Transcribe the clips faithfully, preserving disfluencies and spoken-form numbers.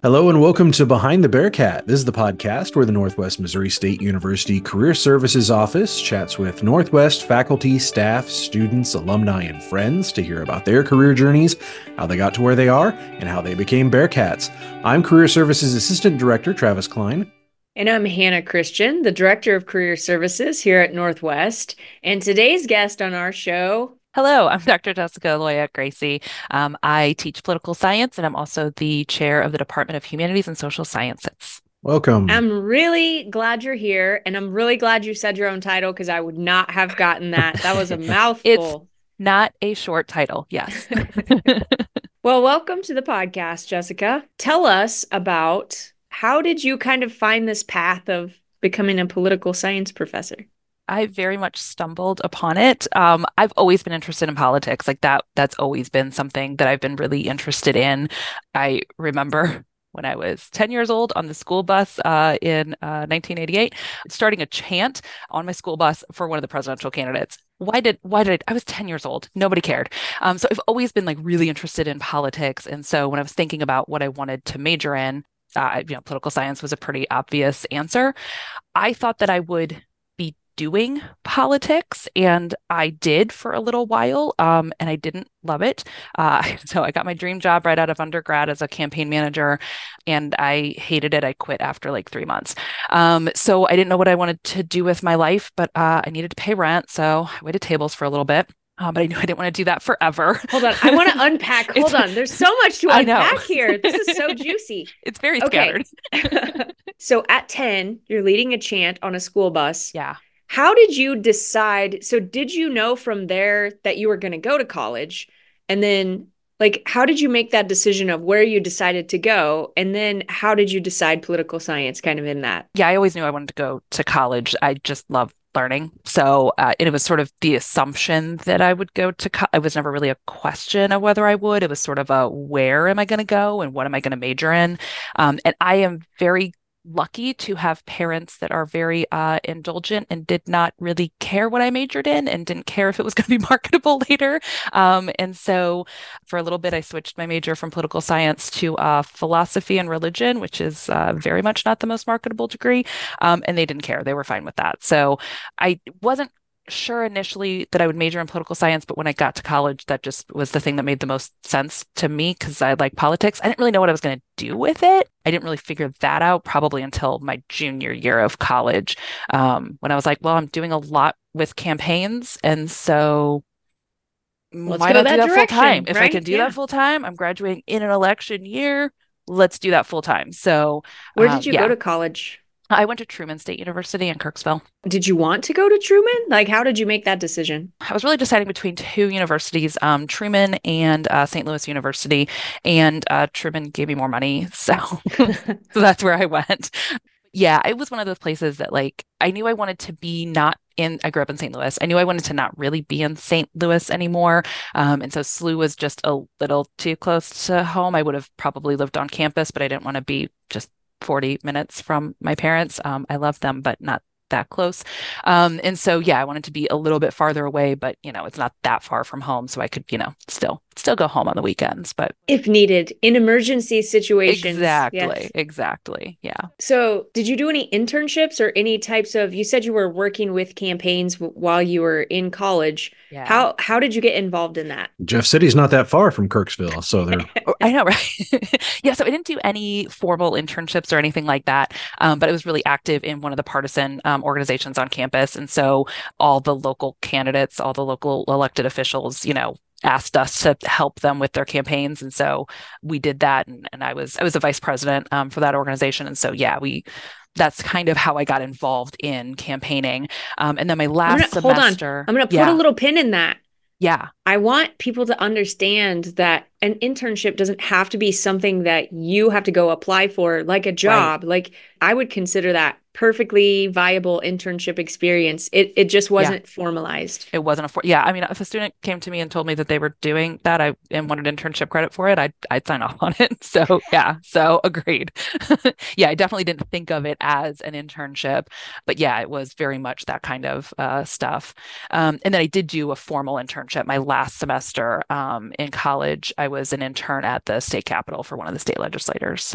Hello and welcome to Behind the Bearcat. This is the podcast where the Northwest Missouri State University Career Services Office chats with Northwest faculty, staff, students, alumni, and friends to hear about their career journeys, how they got to where they are, and how they became Bearcats. I'm Career Services Assistant Director Travis Klein. And I'm Hannah Christian, the Director of Career Services here at Northwest. And today's guest on our show. Hello, I'm Doctor Jessica Loya Gracie. Um, I teach political science, and I'm also the chair of the Department of Humanities and Social Sciences. Welcome. I'm really glad you're here, and I'm really glad you said your own title because I would not have gotten that. That was a mouthful. It's not a short title, yes. Well, welcome to the podcast, Jessica. Tell us about how did you kind of find this path of becoming a political science professor? I very much stumbled upon it. Um, I've always been interested in politics. Like that, that's always been something that I've been really interested in. I remember when I was ten years old on the school bus uh, in uh, nineteen eighty-eight, starting a chant on my school bus for one of the presidential candidates. Why did, why did, I, I was ten years old. Nobody cared. Um, so I've always been like really interested in politics. And so when I was thinking about what I wanted to major in, uh, you know, political science was a pretty obvious answer. I thought that I would be doing politics, and I did for a little while, um, and I didn't love it. Uh, so I got my dream job right out of undergrad as a campaign manager, and I hated it. I quit after like three months. Um, so I didn't know what I wanted to do with my life, but uh, I needed to pay rent, so I waited tables for a little bit. Uh, but I knew I didn't want to do that forever. Hold on. I want to unpack. Hold on. There's so much to unpack here. This is so juicy. It's very scattered. So at ten, you're leading a chant on a school bus. Yeah. How did you decide? So did you know from there that you were going to go to college? And then like, how did you make that decision of where you decided to go? And then how did you decide political science kind of in that? Yeah, I always knew I wanted to go to college. I just love learning. So uh, it was sort of the assumption that I would go to co- it was never really a question of whether I would. It was sort of a where am I going to go and what am I going to major in? Um, and I am very lucky to have parents that are very uh, indulgent and did not really care what I majored in and didn't care if it was going to be marketable later. Um, and so for a little bit, I switched my major from political science to uh, philosophy and religion, which is uh, very much not the most marketable degree. Um, and they didn't care. They were fine with that. So I wasn't sure initially that I would major in political science, but when I got to college, that just was the thing that made the most sense to me because I like politics. I didn't really know what I was going to do with it. I didn't really figure that out probably until my junior year of college, um, when I was like, well, I'm doing a lot with campaigns. And so Let's why not do that full time? right? If I can do yeah. that full time, I'm graduating in an election year. Let's do that full time. So where um, did you yeah. go to college? I went to Truman State University in Kirksville. Did you want to go to Truman? Like, how did you make that decision? I was really deciding between two universities, um, Truman and uh, Saint Louis University, and uh, Truman gave me more money. So, so that's where I went. Yeah, it was one of those places that like, I knew I wanted to be not in, I grew up in Saint Louis. I knew I wanted to not really be in Saint Louis anymore. Um, and so S L U was just a little too close to home. I would have probably lived on campus, but I didn't want to be just forty minutes from my parents. Um, I love them, but not that close. Um, and so, yeah, I wanted to be a little bit farther away, but, you know, it's not that far from home. So I could, you know, still, still go home on the weekends, but if needed in emergency situations. Exactly. Yes. Exactly. Yeah. So did you do any internships or any types of, you said you were working with campaigns w- while you were in college. Yeah. How, how did you get involved in that? Jeff City's not that far from Kirksville, so they're I know, right? Yeah, so I didn't do any formal internships or anything like that, um, but I was really active in one of the partisan um, organizations on campus. And so all the local candidates, all the local elected officials, you know, asked us to help them with their campaigns. And so we did that. And, and I was I was a vice president um, for that organization. And so, yeah, we that's kind of how I got involved in campaigning. Um, and then my last I'm gonna, semester. Hold on. I'm going to put yeah. a little pin in that. Yeah. I want people to understand that an internship doesn't have to be something that you have to go apply for like a job. Right. Like I would consider that perfectly viable internship experience. It it just wasn't yeah. formalized. It wasn't a for- yeah. I mean, if a student came to me and told me that they were doing that, I and wanted internship credit for it, I'd I'd sign off on it. So yeah, so agreed. Yeah, I definitely didn't think of it as an internship, but yeah, it was very much that kind of uh, stuff. Um, and then I did do a formal internship my last semester um, in college. I was an intern at the state capitol for one of the state legislators. So.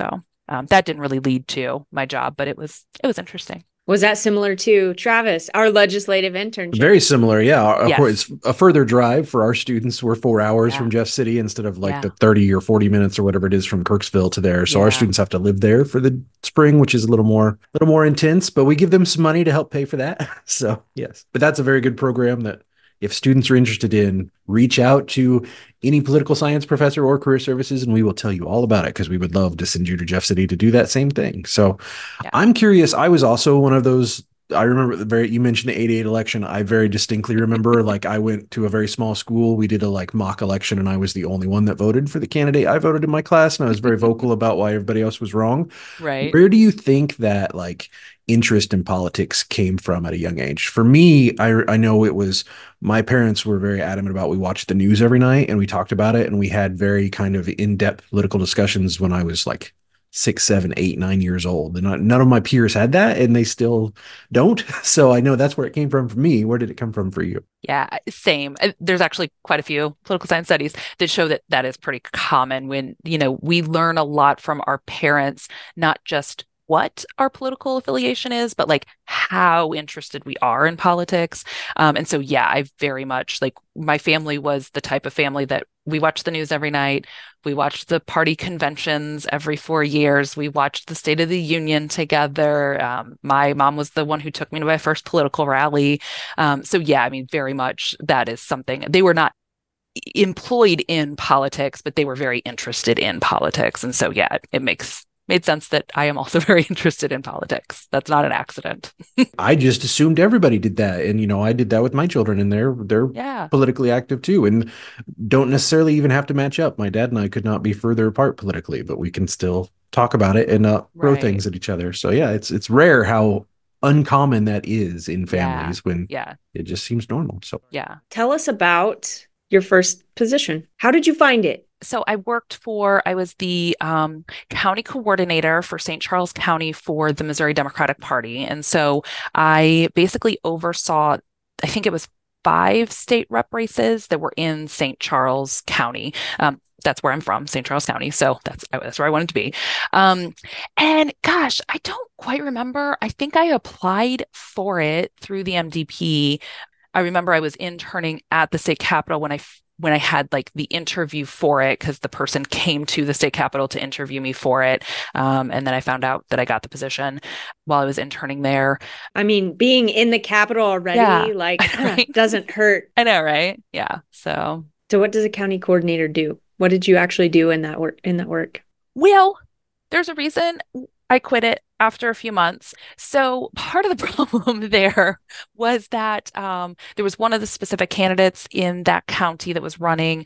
um, that didn't really lead to my job, but it was it was interesting. Was that similar to Travis, our legislative internship? Very similar, yeah. Of Yes. course, it's a further drive for our students. We're four hours Yeah. from Jeff City instead of like Yeah. the thirty or forty minutes or whatever it is from Kirksville to there. So Yeah. our students have to live there for the spring, which is a little more, a little more intense. But we give them some money to help pay for that. So yes, but that's a very good program that if students are interested in, reach out to any political science professor or career services, and we will tell you all about it because we would love to send you to Jeff City to do that same thing. So Yeah. I'm curious. I was also one of those. I remember the very, you mentioned the eighty-eight election. I very distinctly remember, like, I went to a very small school. We did a like mock election and I was the only one that voted for the candidate I voted in my class. And I was very vocal about why everybody else was wrong. Right. Where do you think that like interest in politics came from at a young age? For me, I, I know it was, my parents were very adamant about, we watched the news every night and we talked about it. And we had very kind of in-depth political discussions when I was like six, seven, eight, nine years old. And not, none of my peers had that and they still don't. So I know that's where it came from for me. Where did it come from for you? Yeah, same. Uh, There's actually quite a few political science studies that show that that is pretty common when, you know, we learn a lot from our parents, not just what our political affiliation is, but like how interested we are in politics. Um, and so, yeah, I very much like my family was the type of family that we watched the news every night. We watched the party conventions every four years. We watched the State of the Union together. Um, my mom was the one who took me to my first political rally. Um, so, yeah, I mean, very much that is something. They were not employed in politics, but they were very interested in politics. And so, yeah, it, it makes made sense that I am also very interested in politics. That's not an accident. I just assumed everybody did that. And, you know, I did that with my children and they're, they're Yeah. politically active too. And don't necessarily even have to match up. My dad and I could not be further apart politically, but we can still talk about it and uh, throw Right. things at each other. So yeah, it's, it's rare how uncommon that is in families when Yeah. it just seems normal. So Yeah. Tell us about your first position. How did you find it? So I worked for, I was the um, county coordinator for Saint Charles County for the Missouri Democratic Party. And so I basically oversaw, I think it was five state rep races that were in Saint Charles County. Um, that's where I'm from, Saint Charles County. So that's, that's where I wanted to be. Um, and gosh, I don't quite remember. I think I applied for it through the M D P. I remember I was interning at the state capitol when I when I had like the interview for it, because the person came to the state capitol to interview me for it. Um, and then I found out that I got the position while I was interning there. I mean, being in the Capitol already, Yeah. like, Right. doesn't hurt. I know, right? Yeah. So, So what does a county coordinator do? What did you actually do in that work, in that work? well, there's a reason I quit it after a few months. So part of the problem there was that um, there was one of the specific candidates in that county that was running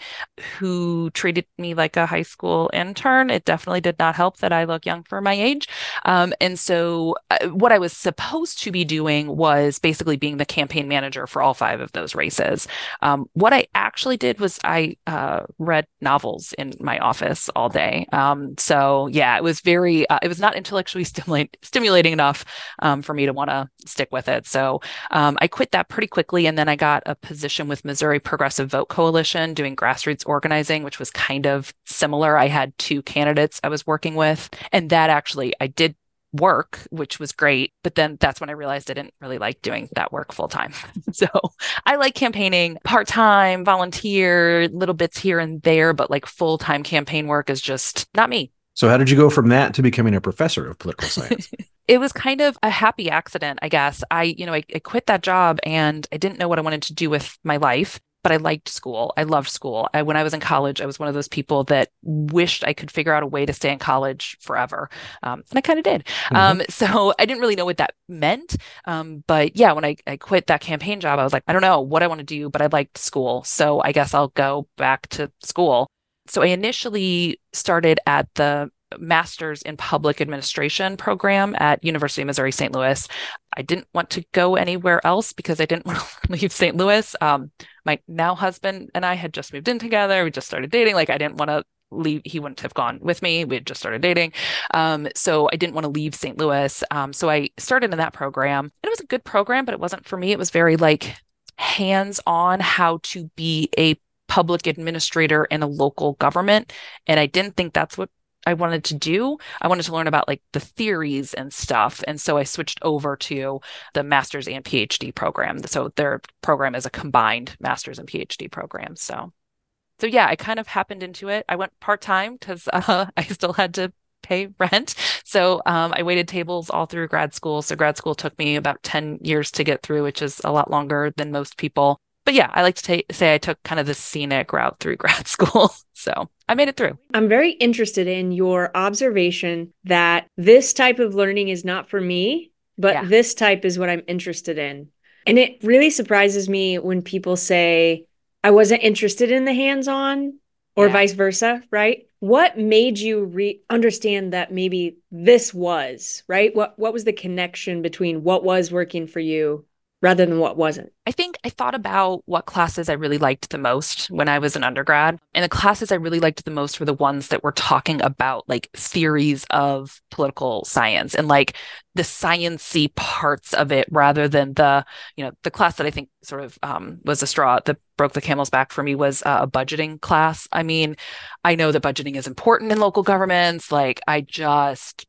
who treated me like a high school intern. It definitely did not help that I look young for my age. Um, and so uh, what I was supposed to be doing was basically being the campaign manager for all five of those races. Um, what I actually did was I uh, read novels in my office all day. Um, so yeah, it was very, uh, it was not intellectually stimulating stimulating enough um, for me to want to stick with it. So um, I quit that pretty quickly. And then I got a position with Missouri Progressive Vote Coalition doing grassroots organizing, which was kind of similar. I had two candidates I was working with. And that actually, I did work, which was great. But then that's when I realized I didn't really like doing that work full time. So I like campaigning part-time, volunteer, little bits here and there, but like full-time campaign work is just not me. So how did you go from that to becoming a professor of political science? It was kind of a happy accident, I guess. I, you know, I, I quit that job and I didn't know what I wanted to do with my life, but I liked school. I loved school. I, when I was in college, I was one of those people that wished I could figure out a way to stay in college forever. Um, and I kind of did. Mm-hmm. Um, so I didn't really know what that meant. Um, but yeah, when I, I quit that campaign job, I was like, I don't know what I want to do, but I liked school. So I guess I'll go back to school. So I initially started at the Master's in Public Administration program at University of Missouri Saint Louis. I didn't want to go anywhere else because I didn't want to leave Saint Louis. Um, my now husband and I had just moved in together. We just started dating. Like I didn't want to leave. He wouldn't have gone with me. We had just started dating. Um, so I didn't want to leave Saint Louis. Um, so I started in that program. And it was a good program, but it wasn't for me. It was very like hands-on how to be a public administrator in a local government. And I didn't think that's what I wanted to do. I wanted to learn about like the theories and stuff. And so I switched over to the master's and PhD program. So their program is a combined master's and PhD program. So, so yeah, I kind of happened into it. I went part-time because uh, I still had to pay rent. So um, I waited tables all through grad school. So grad school took me about ten years to get through, which is a lot longer than most people. But yeah, I like to ta- say I took kind of the scenic route through grad school. So I made it through. I'm very interested in your observation that this type of learning is not for me, but Yeah. this type is what I'm interested in. And it really surprises me when people say, I wasn't interested in the hands-on or Yeah. vice versa, right? What made you re- understand that maybe this was, right? What what was the connection between what was working for you rather than what wasn't? I think I thought about what classes I really liked the most when I was an undergrad. And the classes I really liked the most were the ones that were talking about like theories of political science and like the science-y parts of it rather than the, you know, the class that I think sort of um, was a straw that broke the camel's back for me was uh, a budgeting class. I mean, I know that budgeting is important in local governments. Like I just,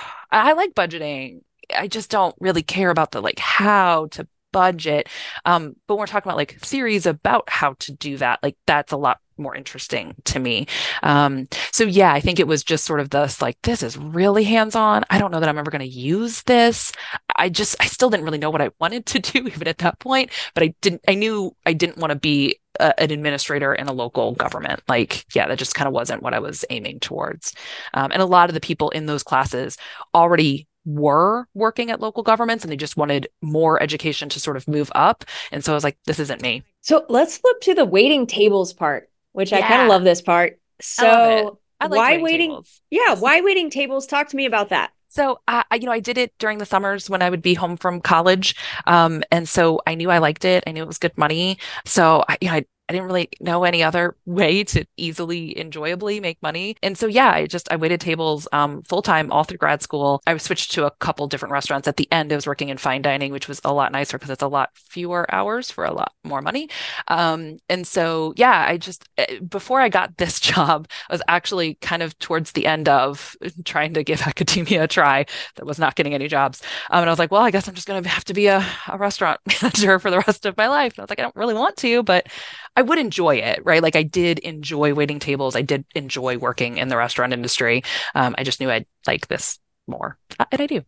I like budgeting. I just don't really care about the like how to budget. Um, but when we're talking about like theories about how to do that, like that's a lot more interesting to me. Um, so yeah, I think it was just sort of this like, this is really hands-on. I don't know that I'm ever going to use this. I just, I still didn't really know what I wanted to do even at that point, but I didn't, I knew I didn't want to be a, an administrator in a local government. Like, yeah, that just kind of wasn't what I was aiming towards. Um, and a lot of the people in those classes already were working at local governments and they just wanted more education to sort of move up. And so I was like, this isn't me. So let's flip to the waiting tables part, which I kind of Yeah. love this part. I love it. So I liked why waiting waiting? tables. Yeah, why waiting tables? Talk to me about that. So I, I, you know, I did it during the summers when I would be home from college. Um, and so I knew I liked it. I knew it was good money. So I, you know, I, I didn't really know any other way to easily, enjoyably make money. And so, yeah, I just, I waited tables um, full time all through grad school. I switched to a couple different restaurants. At the end, I was working in fine dining, which was a lot nicer because it's a lot fewer hours for a lot more money. Um, and so, yeah, I just, before I got this job, I was actually kind of towards the end of trying to give academia a try that was not getting any jobs. Um, and I was like, well, I guess I'm just going to have to be a, a restaurant manager for the rest of my life. And I was like, I don't really want to, but I would enjoy it, right? Like I did enjoy waiting tables. I did enjoy working in the restaurant industry. Um, I just knew I'd like this more, and I do.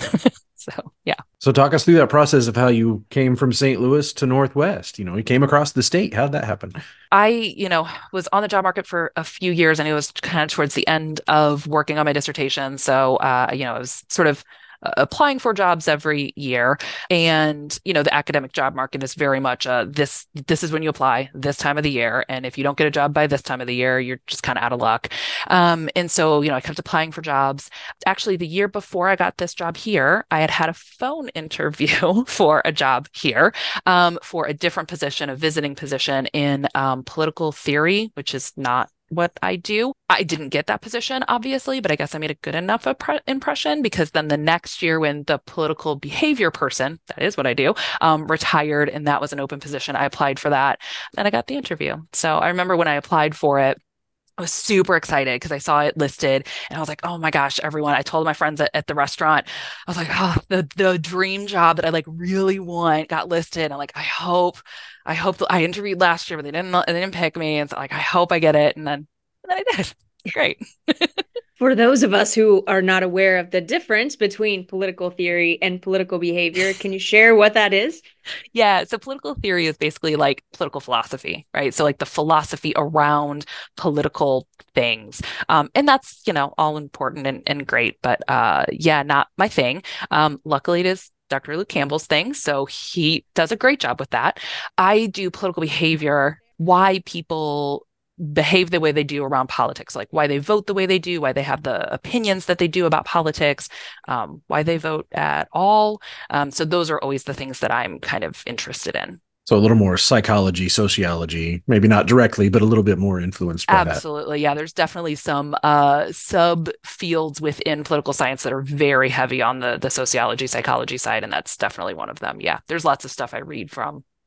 So, yeah. So talk us through that process of how you came from Saint Louis to Northwest. You know, you came across the state. How'd that happen? I, you know, was on the job market for a few years and it was kind of towards the end of working on my dissertation. So, uh, you know, I was sort of uh, applying for jobs every year. And, you know, the academic job market is very much uh, this, this is when you apply this time of the year. And if you don't get a job by this time of the year, you're just kind of out of luck. Um, and so, you know, I kept applying for jobs. Actually, the year before I got this job here, I had had a phone interview for a job here um, for a different position, a visiting position in um, political theory, which is not what I do. I didn't get that position, obviously, but I guess I made a good enough impression because then the next year when the political behavior person, that is what I do, um, retired and that was an open position, I applied for that and I got the interview. So I remember when I applied for it, I was super excited because I saw it listed and I was like, oh my gosh, everyone. I told my friends at, at the restaurant, I was like, oh, the, the dream job that I like really want got listed. I'm like, I hope, I hope th- I interviewed last year, but they didn't, they didn't pick me. And so like, I hope I get it. And then, and then I did. Great. For those of us who are not aware of the difference between political theory and political behavior, can you share what that is? Yeah. So political theory is basically like political philosophy, right? So like the philosophy around political things. Um, and that's, you know, all important and, and great, but uh, yeah, not my thing. Um, luckily it is Doctor Luke Campbell's thing. So he does a great job with that. I do political behavior, why people behave the way they do around politics, like why they vote the way they do, why they have the opinions that they do about politics, um, why they vote at all. Um, so those are always the things that I'm kind of interested in. So a little more psychology, sociology, maybe not directly, but a little bit more influenced by that. Absolutely. Yeah. There's definitely some uh, sub fields within political science that are very heavy on the, the sociology, psychology side. And that's definitely one of them. Yeah. There's lots of stuff I read from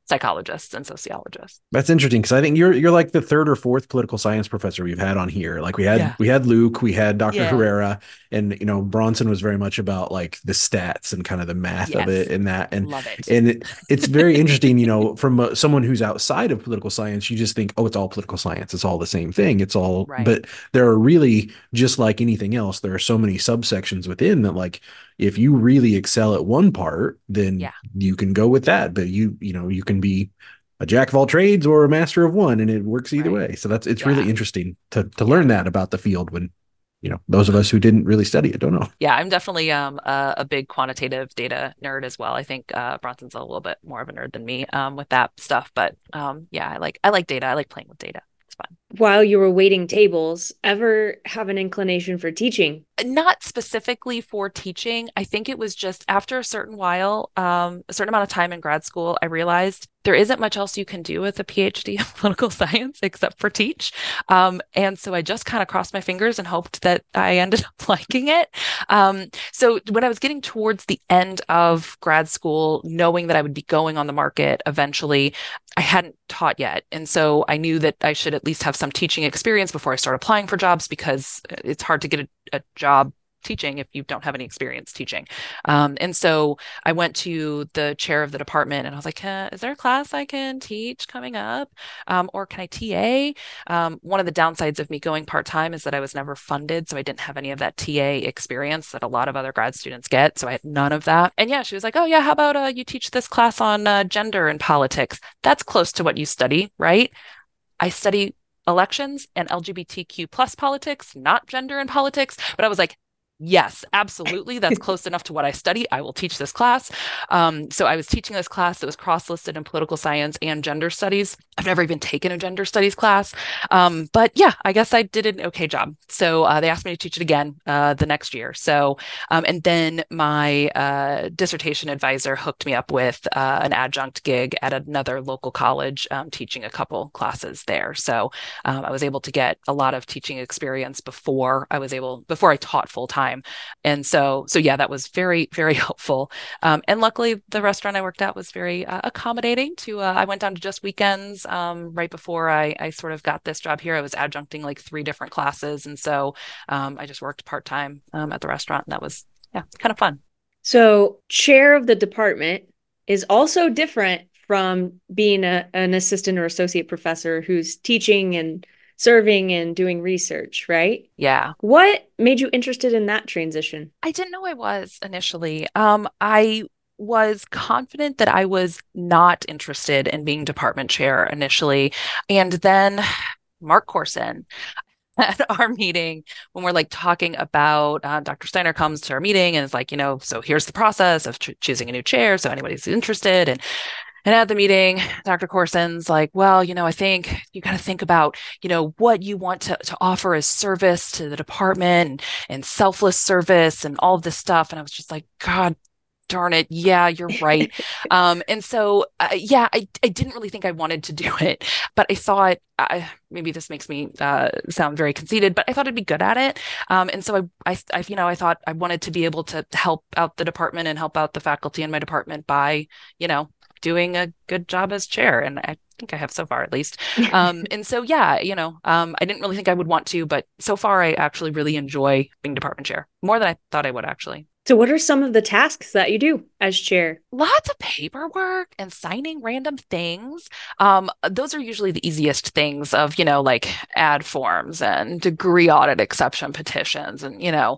psychologists and sociologists. That's interesting because I think you're you're like the third or fourth political science professor we've had on here. Like we had Yeah. we had Luke, we had Doctor Yeah. Herrera, and you know Bronson was very much about like the stats and kind of the math Yes. of it and that. And Love it. and it, it's very interesting, you know, from uh, someone who's outside of political science, you just think, oh, it's all political science, it's all the same thing, it's all. Right. But there are really, just like anything else, there are so many subsections within that, like if you really excel at one part, then Yeah. you can go with that. But you you know you can be a jack of all trades or a master of one, and it works either Right. way. So that's it's Yeah. really interesting to to Yeah. learn that about the field when, you know, those of us who didn't really study it don't know. Yeah, I'm definitely um a, a big quantitative data nerd as well. I think uh, Bronson's a little bit more of a nerd than me um with that stuff, but um yeah, I like I like data. I like playing with data. It's fun. While you were waiting tables, ever have an inclination for teaching? Not specifically for teaching. I think it was just after a certain while, um, a certain amount of time in grad school, I realized there isn't much else you can do with a PhD in political science except for teach. Um, and so I just kind of crossed my fingers and hoped that I ended up liking it. Um, so when I was getting towards the end of grad school, knowing that I would be going on the market eventually, I hadn't taught yet. And so I knew that I should at least have some teaching experience before I start applying for jobs, because it's hard to get a, a job teaching if you don't have any experience teaching. Um, and so I went to the chair of the department and I was like, eh, is there a class I can teach coming up? Um, or can I T A? Um, one of the downsides of me going part-time is that I was never funded. So I didn't have any of that T A experience that a lot of other grad students get. So I had none of that. And yeah, she was like, oh yeah, how about uh, you teach this class on uh, gender and politics? That's close to what you study, right? I study elections and L G B T Q plus politics, not gender and politics. But I was like, yes, absolutely. That's close enough to what I study. I will teach this class. Um, so I was teaching this class that was cross-listed in political science and gender studies. I've never even taken a gender studies class. Um, but yeah, I guess I did an okay job. So uh, they asked me to teach it again uh, the next year. So, um, and then my uh, dissertation advisor hooked me up with uh, an adjunct gig at another local college, um, teaching a couple classes there. So um, I was able to get a lot of teaching experience before I was able, before I taught full time. And so, so yeah, that was very, very helpful. Um, and luckily, the restaurant I worked at was very uh, accommodating to, uh, I went down to just weekends um, right before I, I sort of got this job here. I was adjuncting like three different classes. And so um, I just worked part-time um, at the restaurant. And that was, yeah, kind of fun. So chair of the department is also different from being a, an assistant or associate professor who's teaching and serving and doing research, right? Yeah. What made you interested in that transition? I didn't know I was initially. Um, I was confident that I was not interested in being department chair initially. And then Mark Corson at our meeting, when we're like talking about uh, Doctor Steiner comes to our meeting and is like, you know, so here's the process of ch- choosing a new chair. So anybody's interested. And And at the meeting, Doctor Corson's like, well, you know, I think you got to think about, you know, what you want to, to offer as service to the department and, and selfless service and all of this stuff. And I was just like, God darn it. Yeah, you're right. um, and so, uh, yeah, I, I didn't really think I wanted to do it, but I thought, uh, maybe this makes me uh, sound very conceited, but I thought I'd be good at it. Um, and so I, I, I, you know, I thought I wanted to be able to help out the department and help out the faculty in my department by, you know, doing a good job as chair. And I think I have so far, at least. Um, and so, yeah, you know, um, I didn't really think I would want to, but so far I actually really enjoy being department chair more than I thought I would actually. So what are some of the tasks that you do as chair? Lots of paperwork and signing random things. Um, those are usually the easiest things of, you know, like ad forms and degree audit exception petitions and, you know,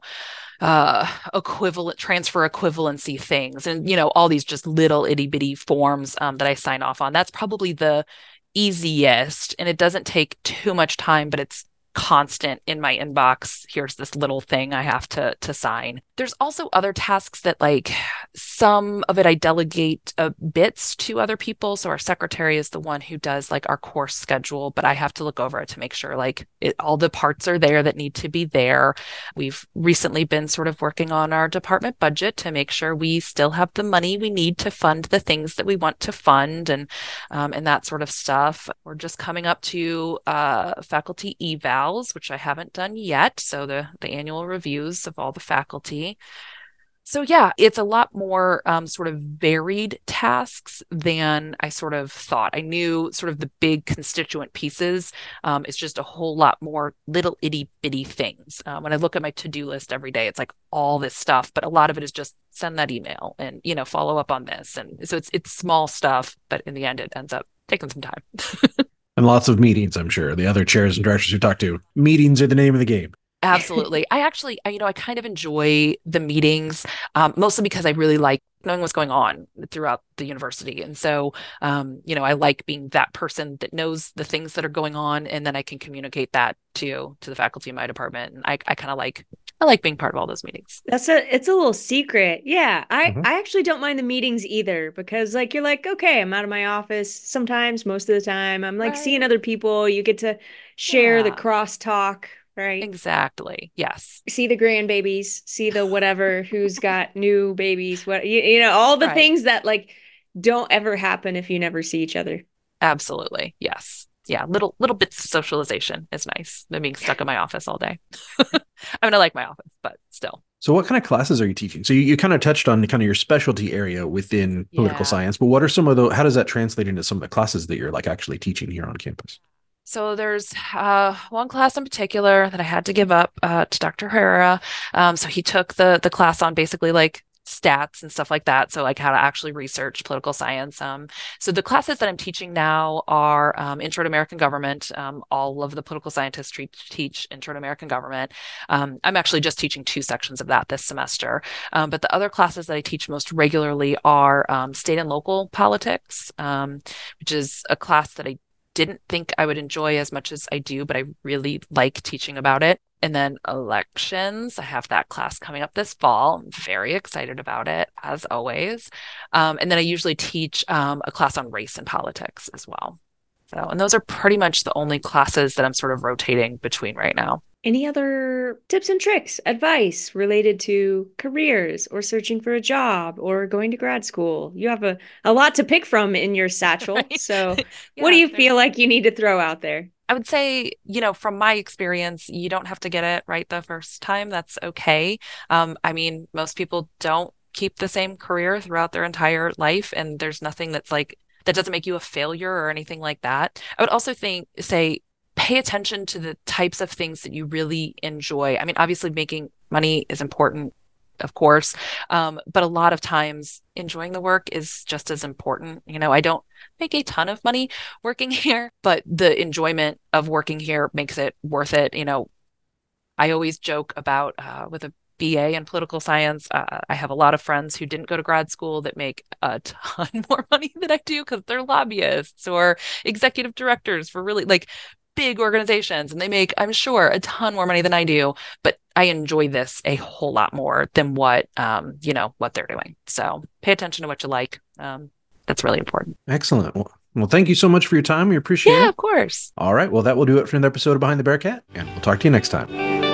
uh equivalent transfer equivalency things and you know all these just little itty bitty forms um, that I sign off on. That's probably the easiest, and it doesn't take too much time, but it's constant in my inbox. Here's this little thing I have to to sign. There's also other tasks that, like, some of it I delegate uh, bits to other people. So our secretary is the one who does like our course schedule, but I have to look over it to make sure like it, all the parts are there that need to be there. We've recently been sort of working on our department budget to make sure we still have the money we need to fund the things that we want to fund and um, and that sort of stuff. We're just coming up to uh, faculty evals, which I haven't done yet. So the the annual reviews of all the faculty. So yeah, it's a lot more um, sort of varied tasks than I sort of thought. I knew sort of the big constituent pieces. Um, it's just a whole lot more little itty bitty things. Um, when I look at my to-do list every day, it's like all this stuff, but a lot of it is just send that email and, you know, follow up on this. And so it's it's small stuff, but in the end, it ends up taking some time. And lots of meetings, I'm sure. The other chairs and directors who talk to, meetings are the name of the game. Absolutely. I actually, I, you know, I kind of enjoy the meetings, um, mostly because I really like knowing what's going on throughout the university. And so, um, you know, I like being that person that knows the things that are going on, and then I can communicate that to to the faculty in my department. And I, I kind of like, I like being part of all those meetings. That's a, it's a little secret. Yeah. I, Mhm. I actually don't mind the meetings either, because like, you're like, okay, I'm out of my office sometimes, most of the time. I'm like seeing Right. other people. You get to share the Yeah, crosstalk, right? exactly. Yes. See the grandbabies, see the whatever, who's got new babies, what, you, you know, all the Right. things that like don't ever happen if you never see each other. Absolutely. Yes. Yeah. Little little bits of socialization is nice than being stuck in my office all day. I mean, I like my office, but still. So what kind of classes are you teaching? So you, you kind of touched on kind of your specialty area within political Yeah. science, but what are some of the, how does that translate into some of the classes that you're like actually teaching here on campus? So there's uh, one class in particular that I had to give up uh, to Doctor Herrera. Um, so he took the the class on basically like stats and stuff like that. So like how to actually research political science. Um, so the classes that I'm teaching now are um, Intro to American Government. Um, all of the political scientists tre- teach Intro to American Government. Um, I'm actually just teaching two sections of that this semester. Um, but the other classes that I teach most regularly are um, state and local politics, um, which is a class that I didn't think I would enjoy as much as I do, but I really like teaching about it. And then elections, I have that class coming up this fall. I'm very excited about it, as always. Um, and then I usually teach um, a class on race and politics as well. So, and those are pretty much the only classes that I'm sort of rotating between right now. Any other tips and tricks, advice related to careers or searching for a job or going to grad school? You have a, a lot to pick from in your satchel. Right? So, what do Yeah, you there's feel like you need to throw out there? I would say, you know, from my experience, you don't have to get it right the first time. That's okay. Um, I mean, most people don't keep the same career throughout their entire life, and there's nothing that's like that doesn't make you a failure or anything like that. I would also think, say, pay attention to the types of things that you really enjoy. I mean, obviously, making money is important, of course, um, but a lot of times enjoying the work is just as important. You know, I don't make a ton of money working here, but the enjoyment of working here makes it worth it. You know, I always joke about uh, with a B A in political science. Uh, I have a lot of friends who didn't go to grad school that make a ton more money than I do because they're lobbyists or executive directors for really like big organizations, and they make, I'm sure, a ton more money than I do. But I enjoy this a whole lot more than what um, you know, what they're doing. So pay attention to what you like. Um, that's really important. Excellent. Well, well, thank you so much for your time. We appreciate Yeah, it. of course. All right. Well, that will do it for another episode of Behind the Bearcat, and we'll talk to you next time.